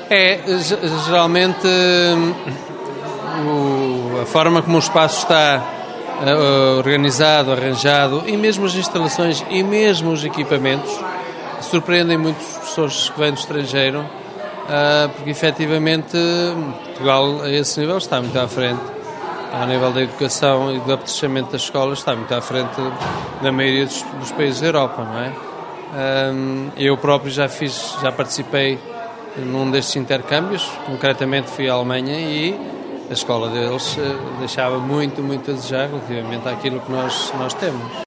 Geralmente a forma como o espaço está organizado, arranjado, e mesmo as instalações e mesmo os equipamentos surpreendem muitos professores que vêm do estrangeiro, porque efetivamente Portugal a esse nível está muito à frente, ao nível da educação e do apetrechamento das escolas está muito à frente da maioria dos países da Europa, não é? Eu próprio já participei num destes intercâmbios, concretamente fui à Alemanha, e a escola deles deixava muito, muito a desejar relativamente àquilo que nós temos.